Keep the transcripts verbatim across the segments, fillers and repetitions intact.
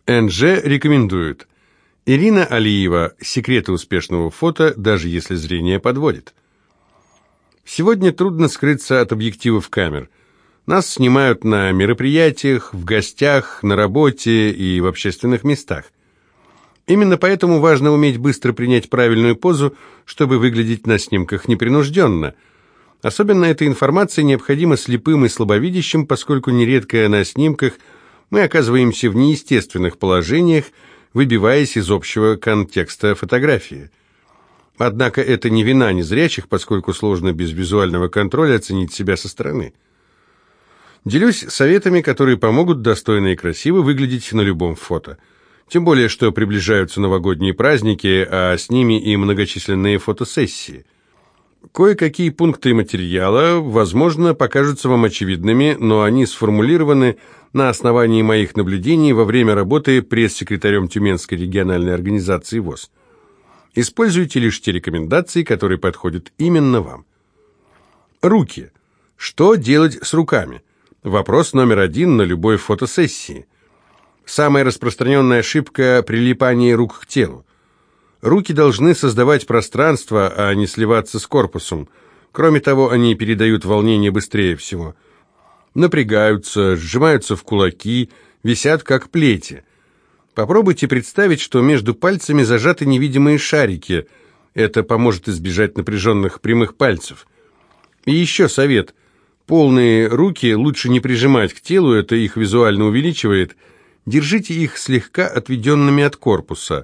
эн жэ рекомендует. Ирина Алиева. Секреты успешного фото, даже если зрение подводит. Сегодня трудно скрыться от объективов камер. Нас снимают на мероприятиях, в гостях, на работе и в общественных местах. Именно поэтому важно уметь быстро принять правильную позу, чтобы выглядеть на снимках непринужденно. Особенно эта информация необходима слепым и слабовидящим, поскольку нередко на снимках мы оказываемся в неестественных положениях, выбиваясь из общего контекста фотографии. Однако это не вина незрячих, поскольку сложно без визуального контроля оценить себя со стороны. Делюсь советами, которые помогут достойно и красиво выглядеть на любом фото. Тем более, что приближаются новогодние праздники, а с ними и многочисленные фотосессии. Кое-какие пункты материала, возможно, покажутся вам очевидными, но они сформулированы на основании моих наблюдений во время работы пресс-секретарем Тюменской региональной организации ВОС. Используйте лишь те рекомендации, которые подходят именно вам. Руки. Что делать с руками? Вопрос номер один на любой фотосессии. Самая распространенная ошибка – прилипание рук к телу. Руки должны создавать пространство, а не сливаться с корпусом. Кроме того, они передают волнение быстрее всего. Напрягаются, сжимаются в кулаки, висят как плети. Попробуйте представить, что между пальцами зажаты невидимые шарики. Это поможет избежать напряженных прямых пальцев. И еще совет. Полные руки лучше не прижимать к телу, это их визуально увеличивает. Держите их слегка отведенными от корпуса.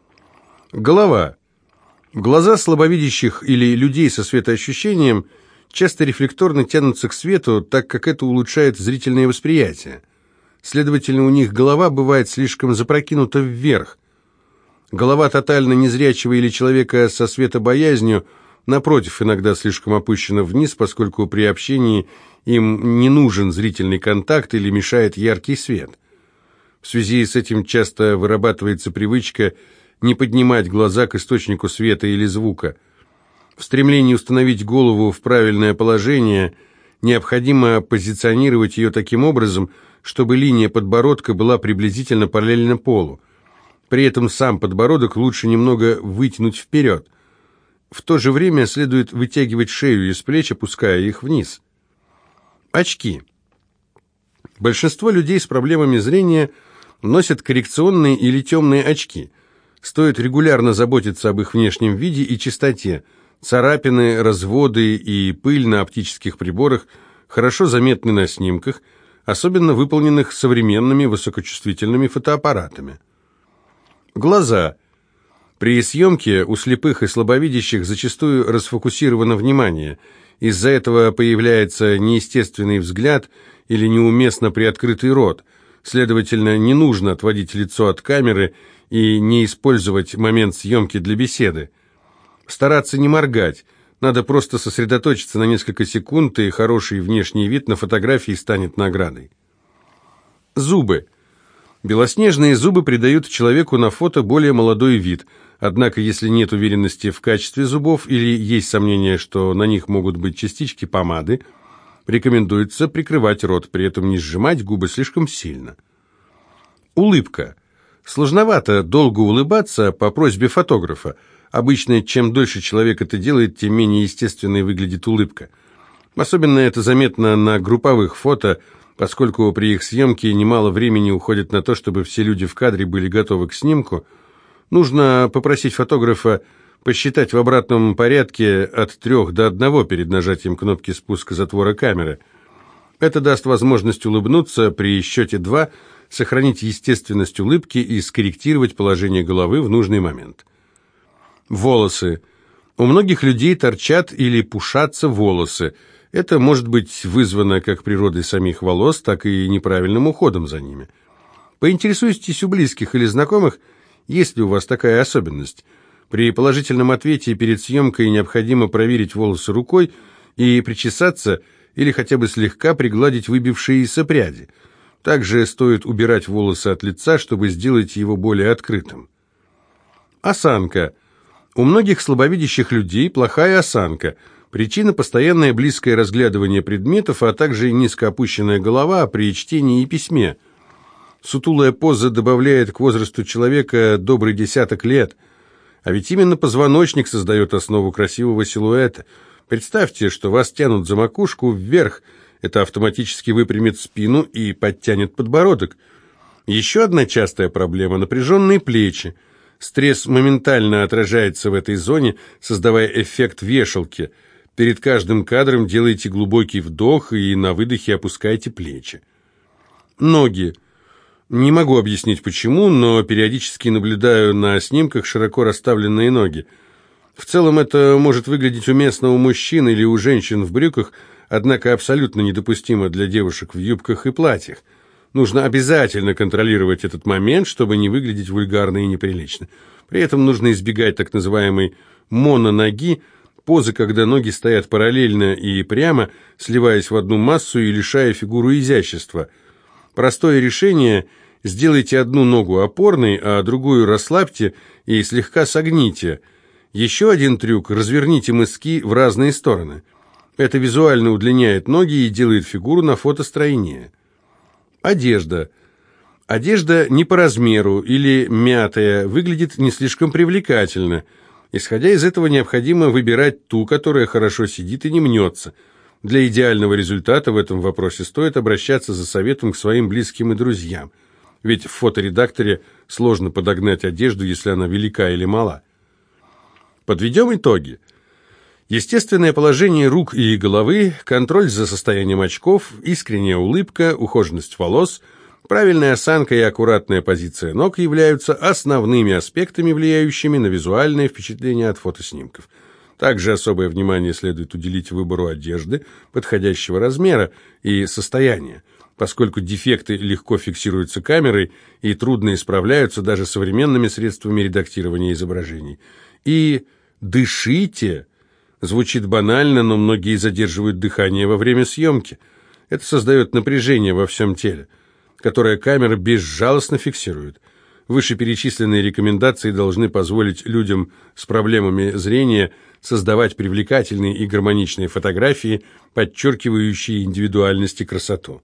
Голова. Глаза слабовидящих или людей со светоощущением часто рефлекторно тянутся к свету, так как это улучшает зрительное восприятие. Следовательно, у них голова бывает слишком запрокинута вверх. Голова тотально незрячего или человека со светобоязнью, напротив, иногда слишком опущена вниз, поскольку при общении им не нужен зрительный контакт или мешает яркий свет. В связи с этим часто вырабатывается привычка не поднимать глаза к источнику света или звука. В стремлении установить голову в правильное положение необходимо позиционировать ее таким образом, чтобы линия подбородка была приблизительно параллельна полу. При этом сам подбородок лучше немного вытянуть вперед. В то же время следует вытягивать шею из плеч, опуская их вниз. Очки. Большинство людей с проблемами зрения носят коррекционные или темные очки. Стоит регулярно заботиться об их внешнем виде и чистоте. Царапины, разводы и пыль на оптических приборах хорошо заметны на снимках, особенно выполненных современными высокочувствительными фотоаппаратами. Глаза. При съемке у слепых и слабовидящих зачастую расфокусировано внимание. Из-за этого появляется неестественный взгляд или неуместно приоткрытый рот. Следовательно, не нужно отводить лицо от камеры и не использовать момент съемки для беседы. Стараться не моргать. Надо просто сосредоточиться на несколько секунд, и хороший внешний вид на фотографии станет наградой. Зубы. Белоснежные зубы придают человеку на фото более молодой вид. Однако, если нет уверенности в качестве зубов или есть сомнения, что на них могут быть частички помады, рекомендуется прикрывать рот, при этом не сжимать губы слишком сильно. Улыбка. Сложновато долго улыбаться по просьбе фотографа. Обычно, чем дольше человек это делает, тем менее естественной выглядит улыбка. Особенно это заметно на групповых фото, поскольку при их съемке немало времени уходит на то, чтобы все люди в кадре были готовы к снимку. Нужно попросить фотографа посчитать в обратном порядке от трех до одного перед нажатием кнопки спуска затвора камеры. Это даст возможность улыбнуться при счете два, сохранить естественность улыбки и скорректировать положение головы в нужный момент. Волосы. У многих людей торчат или пушатся волосы. Это может быть вызвано как природой самих волос, так и неправильным уходом за ними. Поинтересуйтесь у близких или знакомых, есть ли у вас такая особенность. При положительном ответе перед съемкой необходимо проверить волосы рукой и причесаться или хотя бы слегка пригладить выбившиеся пряди. Также стоит убирать волосы от лица, чтобы сделать его более открытым. Осанка. У многих слабовидящих людей плохая осанка. Причина – постоянное близкое разглядывание предметов, а также низко опущенная голова при чтении и письме. Сутулая поза добавляет к возрасту человека добрый десяток лет. А ведь именно позвоночник создает основу красивого силуэта. Представьте, что вас тянут за макушку вверх. Это автоматически выпрямит спину и подтянет подбородок. Еще одна частая проблема – напряженные плечи. Стресс моментально отражается в этой зоне, создавая эффект вешалки. Перед каждым кадром делайте глубокий вдох и на выдохе опускайте плечи. Ноги. Не могу объяснить почему, но периодически наблюдаю на снимках широко расставленные ноги. В целом это может выглядеть уместно у мужчин или у женщин в брюках, однако абсолютно недопустимо для девушек в юбках и платьях. Нужно обязательно контролировать этот момент, чтобы не выглядеть вульгарно и неприлично. При этом нужно избегать так называемой мононоги, позы, когда ноги стоят параллельно и прямо, сливаясь в одну массу и лишая фигуру изящества. Простое решение – сделайте одну ногу опорной, а другую расслабьте и слегка согните. Еще один трюк – разверните мыски в разные стороны. Это визуально удлиняет ноги и делает фигуру на фото стройнее. Одежда. Одежда не по размеру или мятая выглядит не слишком привлекательно. Исходя из этого, необходимо выбирать ту, которая хорошо сидит и не мнется. Для идеального результата в этом вопросе стоит обращаться за советом к своим близким и друзьям. Ведь в фоторедакторе сложно подогнать одежду, если она велика или мала. Подведем итоги. Естественное положение рук и головы, контроль за состоянием очков, искренняя улыбка, ухоженность волос, правильная осанка и аккуратная позиция ног являются основными аспектами, влияющими на визуальное впечатление от фотоснимков. Также особое внимание следует уделить выбору одежды, подходящего размера и состояния, поскольку дефекты легко фиксируются камерой и трудно исправляются даже современными средствами редактирования изображений. И дышите. Звучит банально, но многие задерживают дыхание во время съемки. Это создает напряжение во всем теле, которое камера безжалостно фиксирует. Вышеперечисленные рекомендации должны позволить людям с проблемами зрения создавать привлекательные и гармоничные фотографии, подчеркивающие индивидуальность и красоту.